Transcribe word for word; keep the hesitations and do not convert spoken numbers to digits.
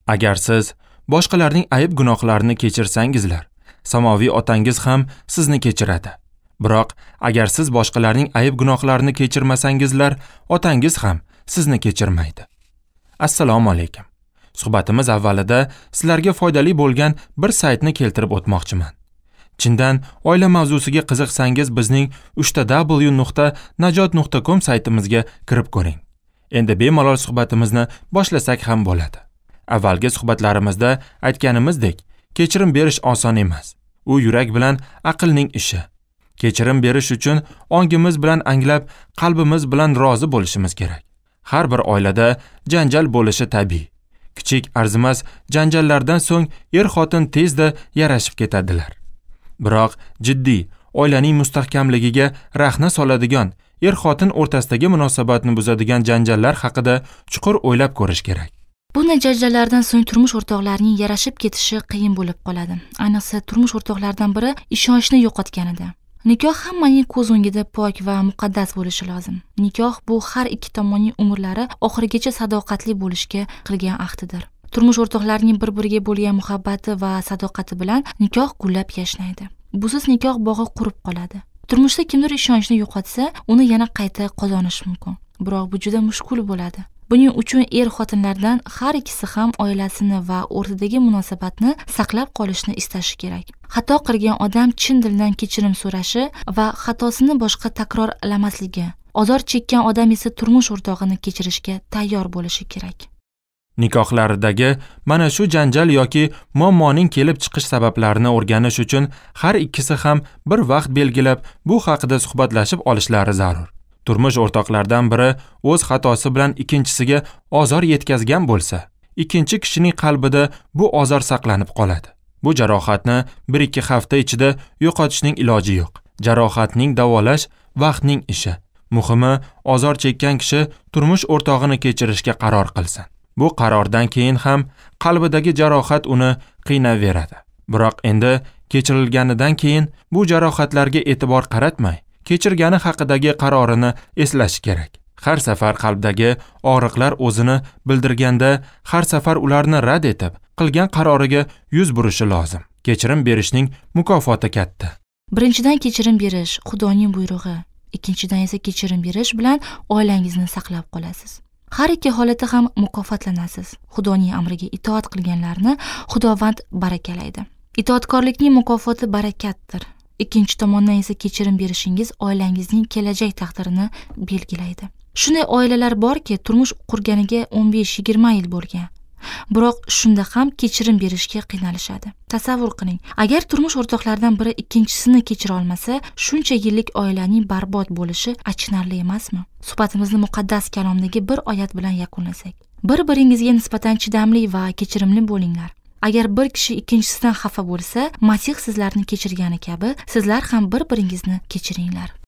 Agar siz boshqalarning ayb gunohlarini kechirsangizlar, samoviy otangiz ham sizni kechiradi. Biroq agar siz boshqalarning ayb gunohlarini kechirmasangizlar, otangiz ham sizni kechirmaydi. Assalomu alaykum. Suhbatimiz avvalida sizlarga foydali bo'lgan bir saytni keltirib o'tmoqchiman. Chindan oila mavzusiga qiziqsangiz bizning uch ta w nuqta najot nuqta com saytimizga kirib ko'ring. Endi bemalol suhbatimizni boshlasak ham bo'ladi. Avvalgi suhbatlarimizda aytganimizdek, kechirim berish oson emas. U yurak bilan aqlning ishi. Kechirim berish uchun ongimiz bilan anglab, qalbimiz bilan rozi bo'lishimiz kerak. Har bir oilada janjal bo'lishi tabiiy. Kichik arzimas janjallardan so'ng er-xotin tezda yarashib ketadilar. Biroq jiddiy, oilaning mustahkamligiga rahna soladigan, er-xotin o'rtasidagi munosabatni buzadigan janjallar haqida chuqur o'ylab ko'rish kerak. Bunday janjallardan so'ng turmush o'rtoqlarining yarashib ketishi qiyin bo'lib qoladi. Ayniqsa turmush o'rtoqlaridan biri ishonchni yo'qotganida. Nikoh hammaning ko'z o'ngida pok va muqaddas bo'lishi lozim. Nikoh bu har ikki tomonning umrlari oxirigacha sadoqatli bo'lishga qilgan ahdidir. Turmush o'rtoqlarining bir-biriga bo'lgan muhabbati va sadoqati bilan nikoh gullab yashnaydi. Busiz nikoh bog'i qurib qoladi. Turmushda kimdir ishonchni yo'qotsa, uni yana qayta qozonish mumkin. Biroq bu juda mushkul bo'ladi. Buning uchun er-xotinlardan har ikkisi ham oilasini va o'rtadagi munosabatni saqlab qolishni istashi kerak. Xato qilgan odam chin dildan kechirim so'rashi va xatosini boshqa takrorlamasligi. Ozor chekkan odam esa turmush o'rtog'ini kechirishga tayyor bo'lishi kerak. Nikohlardagi mana shu janjal yoki muammoning kelib chiqish sabablarini o'rganish uchun har ikkisi ham bir vaqt belgilab bu haqida suhbatlashib olishlari zarur. Turmush o'rtoqlardan biri o'z xatosi bilan ikkinchisiga ozor yetkazgan bo'lsa, ikkinchi kishining qalbida bu ozor saqlanib qoladi. Bu jarohatni bir ikki hafta ichida yo'qotishning iloji yo'q. Jarohatning davolash vaqtning ishi. Muhimi, ozor chekkan kishi turmush o'rtog'ini kechirishga qaror qilsin. Bu qarordan keyin ham qalbidagi jarohat uni qiynaveradi. Biroq endi kechirilganidan keyin bu jarohatlarga e'tibor qaratmay, kechirgani haqidagi qarorini eslashi kerak. Har safar qalbdagi og'riqlar o'zini bildirganda, har safar ularni rad etib, qilgan qaroriga yuz burishi lozim. Kechirim berishning mukofoti katta. Birinchidan kechirim berish Xudoning buyrug'i, ikkinchidan esa kechirim berish bilan oilangizni saqlab qolasiz. Har ikki holatda ham mukofotlanasiz. Xudoning amriga itoat qilganlarni Xudovand barakalaydi. Itoatkorlikning mukofoti barakatdir. Ikkinchi tomondan esa kechirim berishingiz oilangizning kelajak taqdirini belgilaydi. Shunday oilalar borki, turmush qurganiga o'n besh yigirma yil bo'lgan. Biroq shunda ham kechirim berishga qiynalishadi. Tasavvur qiling, agar turmush o'rtoqlaridan biri ikkinchisini kechira olmasa, shuncha yillik oilaning barbod bo'lishi achinarli emasmi? Suhbatimizni muqaddas kalomdagi bir oyat bilan yakunlasak. Bir-biringizga nisbatan chidamli va kechirimli bo'linglar. Agar bir kishi ikkinchisidan xafa bo'lsa, Masih sizlarni kechirgani kabi, sizlar ham bir-biringizni kechiringlar.